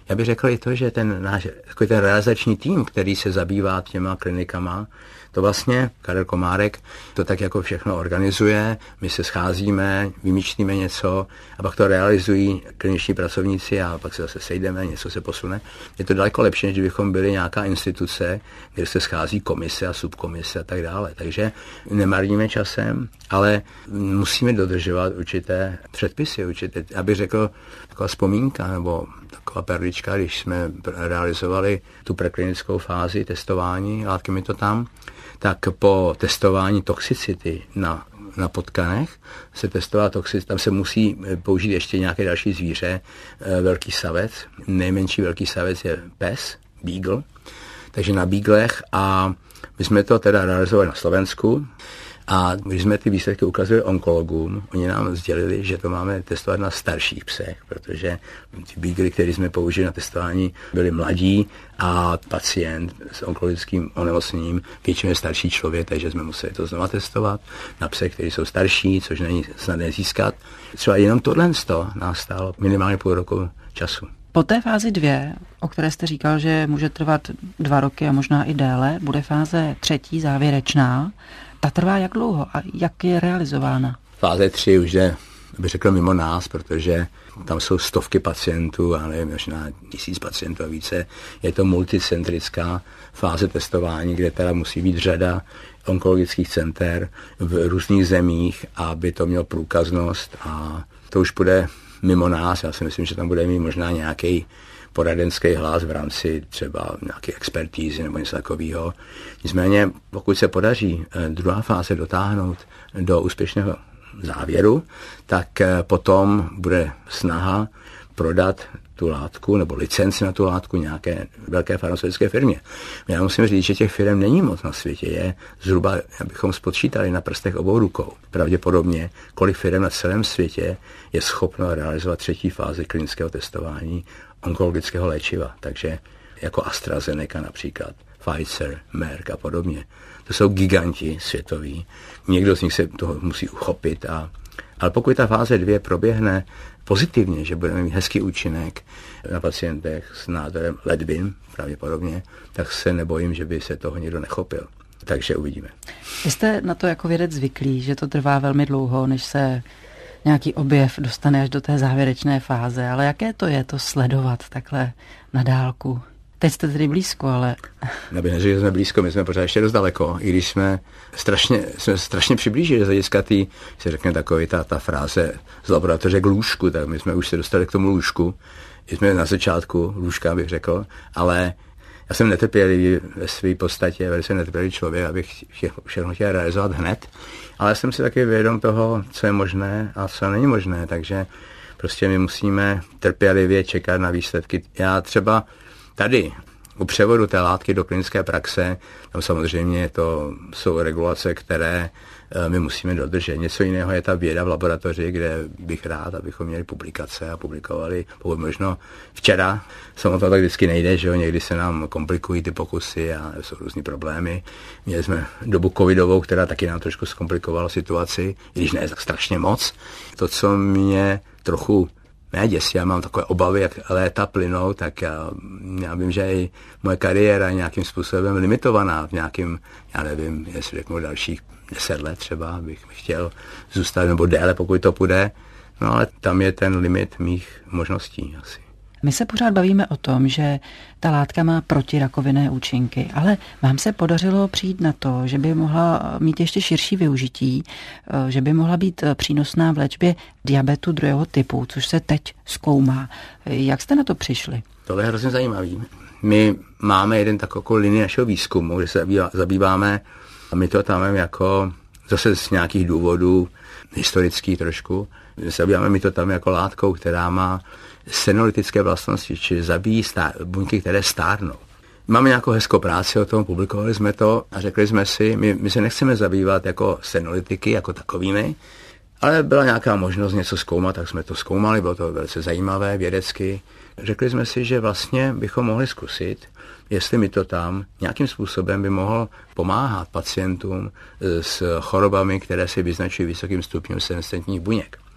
Já bych řekl i to, že ten náš takový ten realizační tým, který se zabývá těma klinikama, to vlastně Karel Komárek to tak jako všechno organizuje, my se scházíme, vymýšlíme něco a pak to realizují kliniční pracovníci a pak se zase sejdeme, něco se posune. Je to daleko lepší, než kdybychom byli nějaká instituce, kde se schází komise a subkomise a tak dále. Takže nemarníme časem, ale musíme dodržovat určité předpisy, určité, aby řekl taková vzpomínka nebo taková perlička, když jsme realizovali tu preklinickou fázi testování látky Mitotam, tak po testování toxicity na, na potkanech se testovala toxicita, tam se musí použít ještě nějaké další zvíře, velký savec, nejmenší velký savec je pes, beagle, takže na beaglech a my jsme to teda realizovali na Slovensku. A když jsme ty výsledky ukazovali onkologům, oni nám sdělili, že to máme testovat na starších psech, protože ty beagly, které jsme použili na testování, byli mladí a pacient s onkologickým onemocněním většinou je starší člověk, takže jsme museli to znova testovat na psech, kteří jsou starší, což není snadné získat. Třeba jenom tohle nás stálo minimálně půl roku času. Po té fázi dvě, o které jste říkal, že může trvat dva roky a možná i déle, bude fáze třetí, závěrečná. Ta trvá jak dlouho a jak je realizována? Fáze tři už je, bych řekl, mimo nás, protože tam jsou stovky pacientů, a nevím, možná tisíc pacientů a více. Je to multicentrická fáze testování, kde teda musí být řada onkologických center v různých zemích, aby to mělo průkaznost a to už bude mimo nás. Já si myslím, že tam bude mít možná nějaký poradenský hlas v rámci třeba nějaké expertízy nebo něco takového. Nicméně, pokud se podaří druhá fáze dotáhnout do úspěšného závěru, tak potom bude snaha prodat tu látku nebo licenci na tu látku nějaké velké farmaceutické firmě. Já musím říct, že těch firm není moc na světě. Je zhruba, abychom spočítali na prstech obou rukou. Pravděpodobně, kolik firm na celém světě je schopno realizovat třetí fázi klinického testování onkologického léčiva. Takže jako AstraZeneca například, Pfizer, Merck a podobně. To jsou giganti světoví. Někdo z nich se toho musí uchopit. A, ale pokud ta fáze dvě proběhne pozitivně, že budeme mít hezký účinek na pacientech s nádorem ledvin pravděpodobně, tak se nebojím, že by se toho někdo nechopil. Takže uvidíme. Vy jste na to jako vědec zvyklí, že to trvá velmi dlouho, než se nějaký objev dostane až do té závěrečné fáze, ale jaké to je to sledovat takhle na dálku? Teď jste tedy blízko, ale... Nebych neřekl, že jsme blízko, my jsme pořád ještě dost daleko, i když jsme strašně, jsme strašně přiblížili z hlediska tý, se řekne takový ta, ta fráze z laboratoře k lůžku, tak my jsme už se dostali k tomu lůžku, jsme na začátku lůžka, bych řekl, ale já jsem netrpělivý ve své podstatě, velice netrpělivý člověk, abych všechno chtěl realizovat hned, ale jsem si taky vědom toho, co je možné a co není možné, takže prostě my musíme trpělivě čekat na výsledky. Já třeba tady u převodu té látky do klinické praxe, tam samozřejmě to jsou regulace, které my musíme dodržet. Něco jiného je ta věda v laboratoři, kde bych rád, abychom měli publikace a publikovali, pokud možno včera. Samo to tak vždycky nejde, že jo, někdy se nám komplikují ty pokusy a jsou různý problémy. Měli jsme dobu covidovou, která taky nám trošku zkomplikovala situaci, i když ne tak strašně moc. To, co mě trochu ne děsí, já mám takové obavy, jak léta plynou, tak já, já vím, že i moje kariéra je nějakým způsobem limitovaná v nějakým, já nevím, jestli řeknu dalších deset let třeba, bych chtěl zůstat, nebo déle, pokud to půjde, no ale tam je ten limit mých možností asi. My se pořád bavíme o tom, že ta látka má protirakovinné účinky, ale vám se podařilo přijít na to, že by mohla mít ještě širší využití, že by mohla být přínosná v léčbě diabetu druhého typu, což se teď zkoumá. Jak jste na to přišli? Tohle je hrozně zajímavý. My máme jeden takovou linii našeho výzkumu, že se zabýváme Mitotamem jako zase z nějakých důvodů historických trošku. Zabýváme Mitotam jako látkou, která má senolytické vlastnosti, či zabíjí stár, buňky, které stárnou. Máme nějakou hezkou práci o tom, publikovali jsme to a řekli jsme si, my, my se nechceme zabývat jako senolytiky, jako takovými, ale byla nějaká možnost něco zkoumat, tak jsme to zkoumali, bylo to velice zajímavé vědecky. Řekli jsme si, že vlastně bychom mohli zkusit, jestli Mitotam nějakým způsobem by mohl pomáhat pacientům s chorobami, které se vyznačují vysokým stupněm senescentních buněk.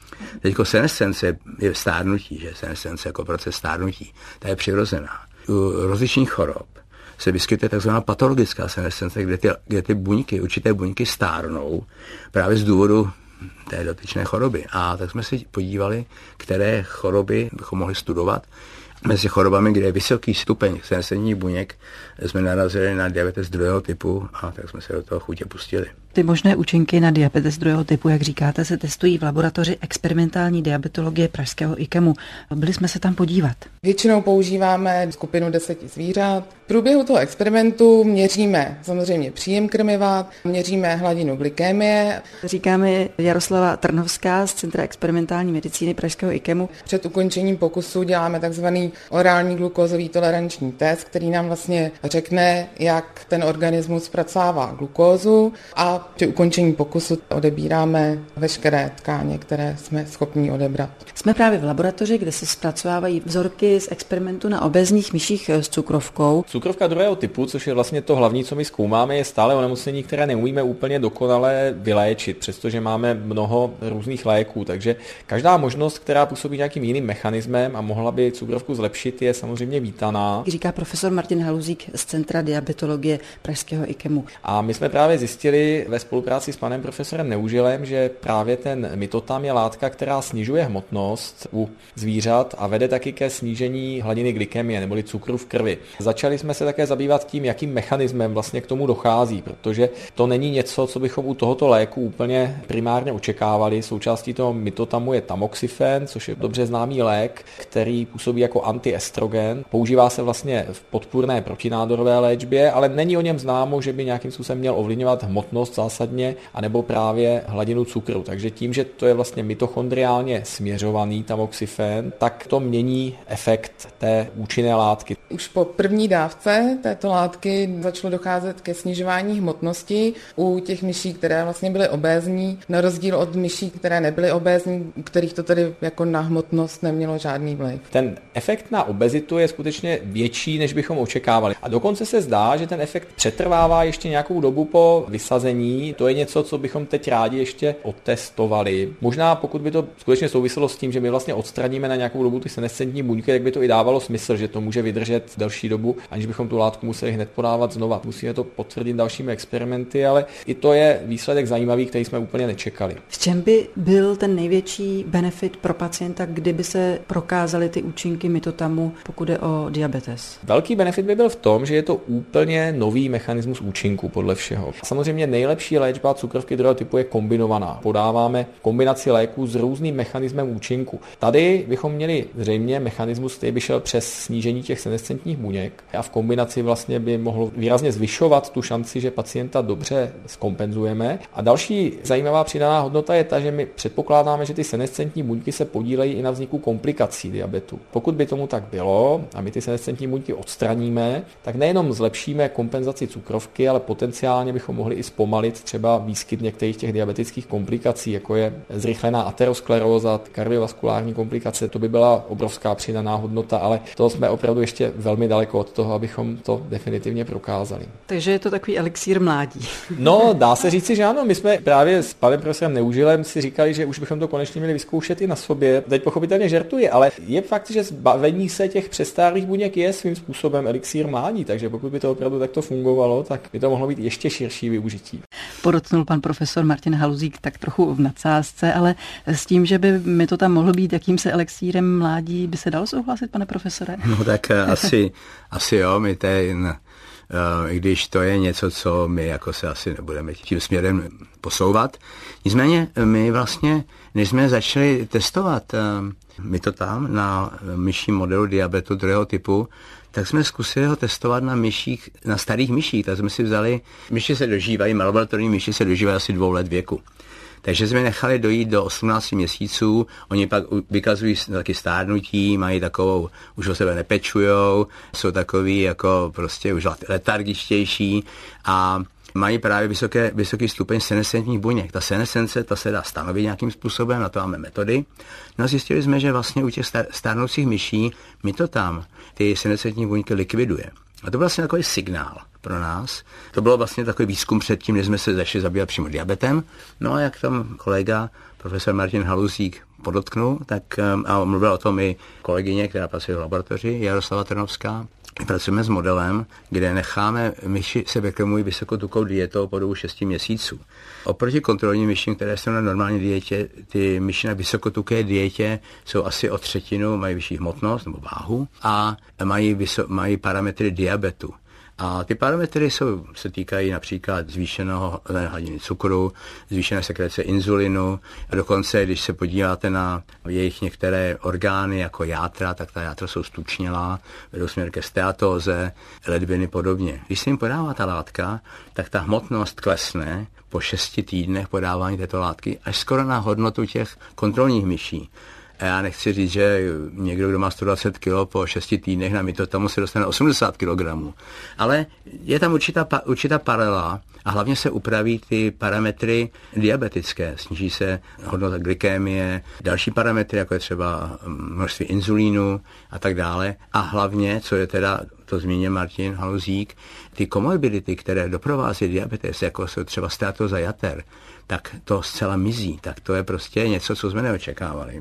Teďko senescence je stárnutí, že senescence jako proces stárnutí, ta je přirozená. U rozličných chorob se vyskytuje takzvaná patologická senescence, kde ty, kde ty buňky, určité buňky stárnou právě z důvodu té dotyčné choroby. A tak jsme si podívali, které choroby bychom mohli studovat. Mezi chorobami, kde je vysoký stupeň senescentních buněk, jsme narazili na diabetes druhého typu a tak jsme se do toho chutě pustili. Ty možné účinky na diabetes druhého typu, jak říkáte, se testují v laboratoři experimentální diabetologie pražského IKEMu. Byli jsme se tam podívat. Většinou používáme skupinu deseti zvířat. V průběhu toho experimentu měříme samozřejmě příjem krmiva, měříme hladinu glykémie. Říkáme Jaroslava Trnovská z Centra experimentální medicíny pražského IKEMu. Před ukončením pokusu děláme takzvaný orální glukózový toleranční test, který nám vlastně řekne, jak ten organismus zpracává glukózu, a při ukončení pokusu odebíráme veškeré tkáně, které jsme schopni odebrat. Jsme právě v laboratoři, kde se zpracovávají vzorky z experimentu na obézních myších s cukrovkou. Cukrovka druhého typu, což je vlastně to hlavní, co my zkoumáme, je stále onemocnění, které neumíme úplně dokonale vyléčit, přestože máme mnoho různých léků. Takže každá možnost, která působí nějakým jiným mechanismem a mohla by cukrovku zlepšit, je samozřejmě vítaná. Říká profesor Martin Haluzík z Centra diabetologie pražského IKEMu. A my jsme právě zjistili ve spolupráci s panem profesorem Neužilem, že právě ten mitotam je látka, která snižuje hmotnost u zvířat a vede taky ke snížení hladiny glykemie neboli cukru v krvi. Začali jsme se také zabývat tím, jakým mechanismem vlastně k tomu dochází, protože to není něco, co bychom u tohoto léku úplně primárně očekávali. Součástí toho mitotamu je tamoxifen, což je dobře známý lék, který působí jako antiestrogen. Používá se vlastně v podpůrné protinádorové léčbě, ale není o něm známo, že by nějakým způsobem měl ovlivňovat hmotnost zásadně, anebo právě hladinu cukru. Takže tím, že to je vlastně mitochondriálně směřovaný tamoxifen, tak to mění efekt té účinné látky. Už po první dávce této látky začalo docházet ke snižování hmotnosti u těch myší, které vlastně byly obézní, na rozdíl od myší, které nebyly obézní, u kterých to tedy jako na hmotnost nemělo žádný vliv. Ten efekt na obezitu je skutečně větší, než bychom očekávali. A dokonce se zdá, že ten efekt přetrvává ještě nějakou dobu po vysazení. To je něco, co bychom teď rádi ještě otestovali. Možná pokud by to skutečně souviselo s tím, že my vlastně odstraníme na nějakou dobu ty senescentní buňky, tak by to i dávalo smysl, že to může vydržet delší dobu, aniž bychom tu látku museli hned podávat znova. Musíme to potvrdit dalšími experimenty, ale i to je výsledek zajímavý, který jsme úplně nečekali. V čem by byl ten největší benefit pro pacienta, kdyby se prokázaly ty účinky mitotamu, pokud je o diabetes? Velký benefit by byl v tom, že je to úplně nový mechanismus účinku podle všeho. Samozřejmě nejlepší léčba cukrovky druhého typu je kombinovaná. Podáváme kombinaci léků s různým mechanismem účinku. Tady bychom měli zřejmě mechanismus, který by šel přes snížení těch senescentních buněk a v kombinaci vlastně by mohlo výrazně zvyšovat tu šanci, že pacienta dobře zkompenzujeme. A další zajímavá přidaná hodnota je ta, že my předpokládáme, že ty senescentní buňky se podílejí i na vzniku komplikací diabetu. Pokud by tomu tak bylo a my ty senescentní buňky odstraníme, tak nejenom zlepšíme kompenzaci cukrovky, ale potenciálně bychom mohli i zpomalit třeba výskyt některých těch diabetických komplikací, jako je zrychlená ateroskleróza, kardiovaskulární komplikace. To by byla obrovská přidaná hodnota, ale to jsme opravdu ještě velmi daleko od toho, abychom to definitivně prokázali. Takže je to takový elixír mládí. No, dá se říci, že ano. My jsme právě s panem profesorem Neužilem si říkali, že už bychom to konečně měli vyzkoušet i na sobě. Teď pochopitelně žertuji, ale je fakt, že zbavení se těch přestárlých buněk je svým způsobem elixír mládí, takže pokud by to opravdu takto fungovalo, tak by to mohlo být ještě širší využití. Podotknul pan profesor Martin Haluzík tak trochu v nadsázce, ale s tím, že by mi to tam mohlo být jakýmsi elixírem mládí, by se dalo souhlasit, pane profesore? No tak asi, asi jo, my ten, i když to je něco, co my jako se asi nebudeme tím směrem posouvat. Nicméně my vlastně, než jsme začali testovat mitotam na myším modelu diabetu druhého typu, tak jsme zkusili ho testovat na myších, na starých myších. Tak jsme si vzali, myši se dožívají, laboratorní myši se dožívají asi dvou let věku. Takže jsme nechali dojít do osmnácti měsíců, oni pak vykazují taky stárnutí, mají takovou, už o sebe nepečujou, jsou takový jako prostě už letargičtější a mají právě vysoké, vysoký stupeň senescentních buněk. Ta senescence, ta se dá stanovit nějakým způsobem, na to máme metody. No a zjistili jsme, že vlastně u těch stárnoucích myší mitotam ty senescentní buňky likviduje. A to byl vlastně takový signál pro nás. To bylo vlastně takový výzkum předtím, než jsme se začali zabývat přímo diabetem. No a jak tam kolega, profesor Martin Haluzík, podotknu, tak a mluvila o tom i kolegyně, která pracuje v laboratoři, Jaroslava Trnovská. Pracujeme s modelem, kde necháme myši se vykrmují vysokotukovou dietou po dobu šesti měsíců. Oproti kontrolním myším, které jsou na normální dietě, ty myši na vysokotuké dietě jsou asi o třetinu, mají vyšší hmotnost nebo váhu a mají, vyso, mají parametry diabetu. A ty parametry jsou, se týkají například zvýšeného hladiny cukru, zvýšené sekrece inzulinu. A dokonce, když se podíváte na jejich některé orgány, jako játra, tak ta játra jsou stučnělá, vedou směr ke steatóze, ledviny podobně. Když se jim podává ta látka, tak ta hmotnost klesne po šesti týdnech podávání této látky až skoro na hodnotu těch kontrolních myší. A já nechci říct, že někdo, kdo má sto dvacet kilo po šesti týdnech na mitotamu se dostane osmdesát kilogramů. Ale je tam určitá, určitá paralela a hlavně se upraví ty parametry diabetické. Sníží se hodnota glykémie, další parametry, jako je třeba množství inzulínu a tak dále. A hlavně, co je teda, to zmínil Martin Haluzík, ty komorbidity, které doprovází diabetes, jako jsou třeba steatóza jater, tak to zcela mizí. Tak to je prostě něco, co jsme neočekávali.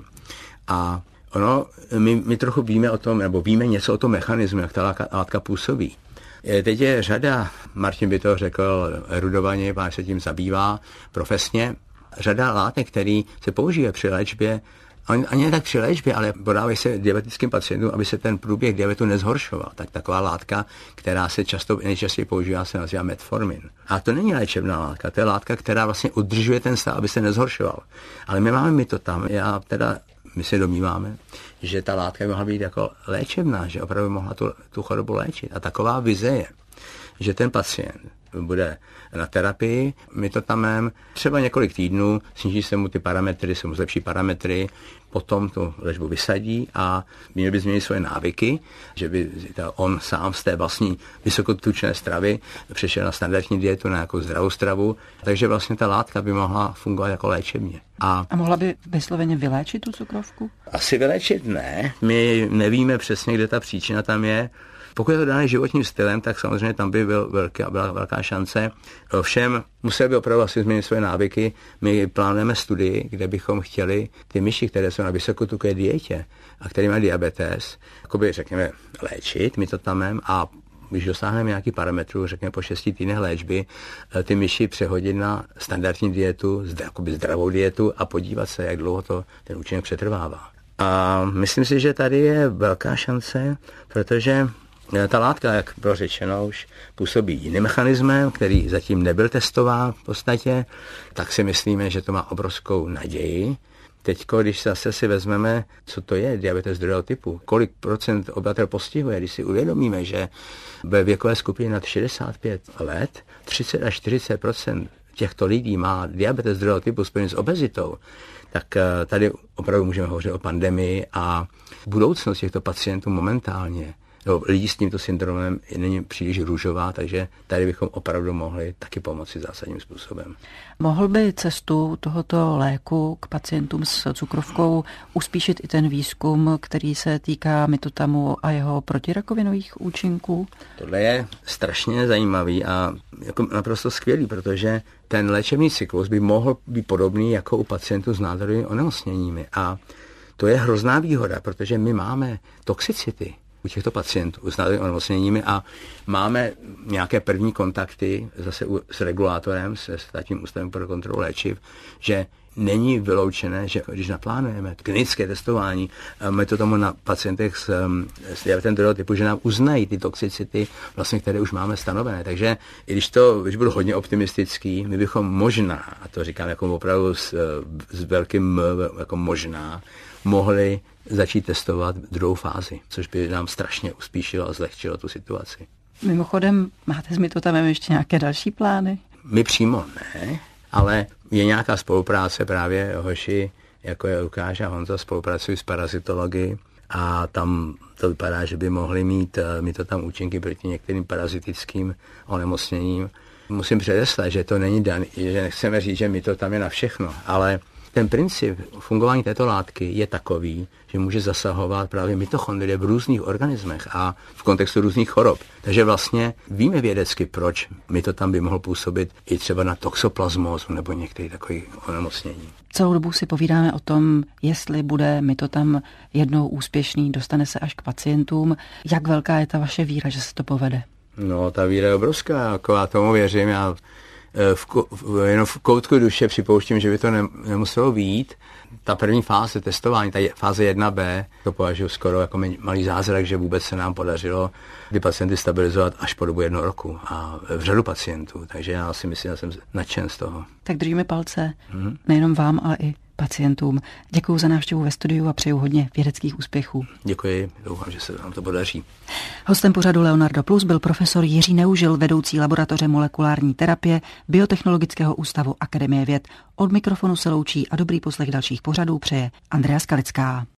A ono, my, my trochu víme o tom, nebo víme něco o tom mechanismu, jak ta látka, látka působí. Teď je řada, Martin by to řekl erudovaně, pán se tím zabývá profesně, řada látek, které se použije při léčbě, ani ne tak při léčbě, ale podávají se diabetickým pacientům, aby se ten průběh diabetu nezhoršoval. Tak taková látka, která se často, nejčastěji používá, se nazývá metformin. A to není léčebná látka, to je látka, která vlastně udržuje ten stav, aby se nezhoršoval. Ale my máme my to tam, já teda my se domníváme, že ta látka by mohla být jako léčebná, že opravdu mohla tu, tu chorobu léčit. A taková vize je, že ten pacient bude na terapii mitotamem třeba několik týdnů, sníží se mu ty parametry, se mu zlepší parametry, potom tu léčbu vysadí a měl by změnit svoje návyky, že by on sám z té vlastní vysokotučné stravy přešel na standardní dietu, na nějakou zdravou stravu, takže vlastně ta látka by mohla fungovat jako léčebně. A, a mohla by vysloveně vyléčit tu cukrovku? Asi vyléčit ne, my nevíme přesně, kde ta příčina tam je. Pokud je to dané životním stylem, tak samozřejmě tam by byl velká, byla velká šance. Ovšem, museli by opravdu asi změnit své návyky. My plánujeme studii, kde bychom chtěli ty myši, které jsou na vysokotuké dietě a které mají diabetes, jakoby řekněme léčit mitotamem a když dosáhneme nějaký parametrů, řekněme po šesti týdnech léčby, ty myši přehodit na standardní dietu, jakoby zdravou dietu a podívat se, jak dlouho to ten účinek přetrvává. A myslím si, že tady je velká šance, protože ta látka, jak bylo řečeno, už působí jiným mechanismem, který zatím nebyl testován v podstatě, tak si myslíme, že to má obrovskou naději. Teď, když zase si vezmeme, co to je diabetes druhého typu, kolik procent obyvatel postihuje, když si uvědomíme, že ve věkové skupině nad šedesát pět let třicet až čtyřicet procent těchto lidí má diabetes druhého typu spojený s obezitou, tak tady opravdu můžeme hovořit o pandemii a budoucnost těchto pacientů momentálně no, lidí s tímto syndromem není příliš růžová, takže tady bychom opravdu mohli taky pomoci zásadním způsobem. Mohl by cestu tohoto léku k pacientům s cukrovkou uspíšit i ten výzkum, který se týká mitotamu a jeho protirakovinových účinků? Tohle je strašně zajímavý a jako naprosto skvělý, protože ten léčebný cyklus by mohl být podobný jako u pacientů s nádorovými onemocněními. A to je hrozná výhoda, protože my máme toxicity u těchto pacientů s nádorovými onemocněními a máme nějaké první kontakty zase s regulátorem, se Státním ústavem pro kontrolu léčiv, že není vyloučené, že když naplánujeme klinické testování metodomu na pacientech s, s diabetem druhého typu, že nám uznají ty toxicity, vlastně, které už máme stanovené. Takže i když to, když budu hodně optimistický, my bychom možná, a to říkám jako opravdu s, s velkým m, jako možná, mohli začít testovat druhou fázi, což by nám strašně uspíšilo a zlehčilo tu situaci. Mimochodem, máte s mitotamem ještě nějaké další plány? My přímo ne, ale je nějaká spolupráce právě hoši, jako je Lukáš a Honza, spolupracují s parazitology a tam to vypadá, že by mohli mít mitotam účinky proti některým parazitickým onemocněním. Musím předeslat, že to není daný, že nechceme říct, že mitotam je na všechno, ale Ten princip fungování této látky je takový, že může zasahovat právě mitochondrie v různých organismech a v kontextu různých chorob. Takže vlastně víme vědecky, proč mitotam by mohl působit i třeba na toxoplasmózu nebo některé takové onemocnění. Celou dobu si povídáme o tom, jestli bude mitotam jednou úspěšný, dostane se až k pacientům. Jak velká je ta vaše víra, že se to povede? No, ta víra je obrovská, jako já tomu věřím. Já v, v, jenom v koutku duše připouštím, že by to ne, nemuselo vyjít. Ta první fáze testování, ta fáze jedna bé, to považuji skoro jako malý zázrak, že vůbec se nám podařilo ty pacienty stabilizovat až po dobu jednoho roku a v řadu pacientů. Takže já si myslím, že jsem nadšen z toho. Tak držíme palce, mm-hmm. nejenom vám, ale i pacientům. Děkuji za návštěvu ve studiu a přeju hodně vědeckých úspěchů. Děkuji, doufám, že se vám to podaří. Hostem pořadu Leonardo Plus byl profesor Jiří Neužil, vedoucí laboratoře molekulární terapie Biotechnologického ústavu Akademie věd. Od mikrofonu se loučí a dobrý poslech dalších pořadů přeje Andrea Skalická.